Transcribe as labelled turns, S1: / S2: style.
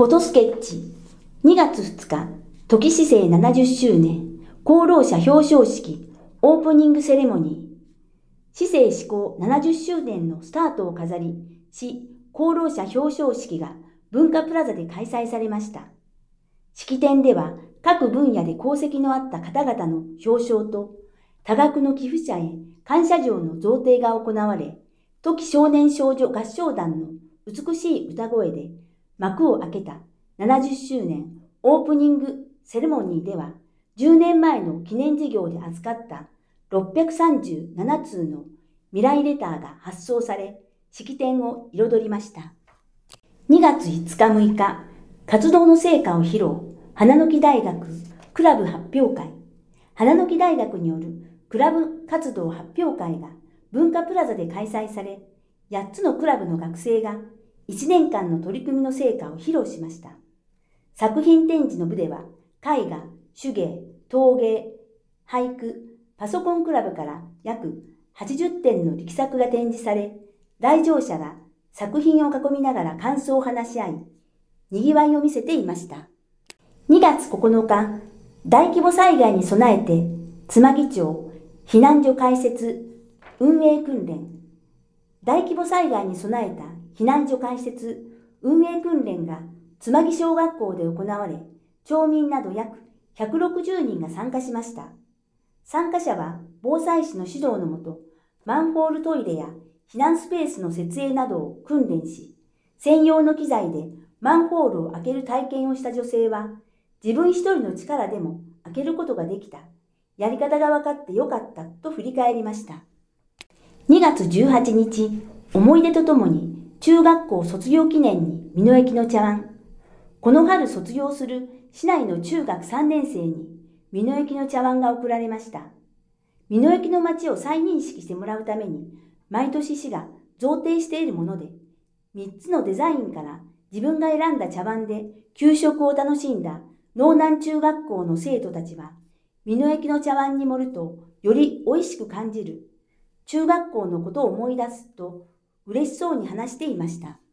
S1: フォトスケッチ2月2日、トキ市政70周年、功労者表彰式、オープニングセレモニー。市政施行70周年のスタートを飾り、市功労者表彰式が文化プラザで開催されました。式典では各分野で功績のあった方々の表彰と、多額の寄付者へ感謝状の贈呈が行われ、トキ少年少女合唱団の美しい歌声で幕を開けた70周年オープニングセレモニーでは、10年前の記念事業で預かった637通の未来レターが発送され、式典を彩りました。2月5日6日、活動の成果を披露、花の木大学クラブ発表会。花の木大学によるクラブ活動発表会が文化プラザで開催され、8つのクラブの学生が1年間の取り組みの成果を披露しました。作品展示の部では、絵画、手芸、陶芸、俳句、パソコンクラブから約80点の力作が展示され、来場者が作品を囲みながら感想を話し合い、賑わいを見せていました。2月9日、大規模災害に備えて、妻木町避難所開設運営訓練。大規模災害に備えた避難所開設運営訓練が妻木小学校で行われ、町民など約160人が参加しました。参加者は防災士の指導のもと、マンホールトイレや避難スペースの設営などを訓練し、専用の機材でマンホールを開ける体験をした女性は、自分一人の力でも開けることができた。やり方が分かってよかったと振り返りました。2月18日、思い出とともに中学校卒業記念に美濃駅の茶碗。この春卒業する市内の中学3年生に美濃駅の茶碗が贈られました。美濃駅の街を再認識してもらうために、毎年市が贈呈しているもので、3つのデザインから自分が選んだ茶碗で給食を楽しんだ農南中学校の生徒たちは、美濃駅の茶碗に盛るとより美味しく感じる。中学校のことを思い出すと嬉しそうに話していました。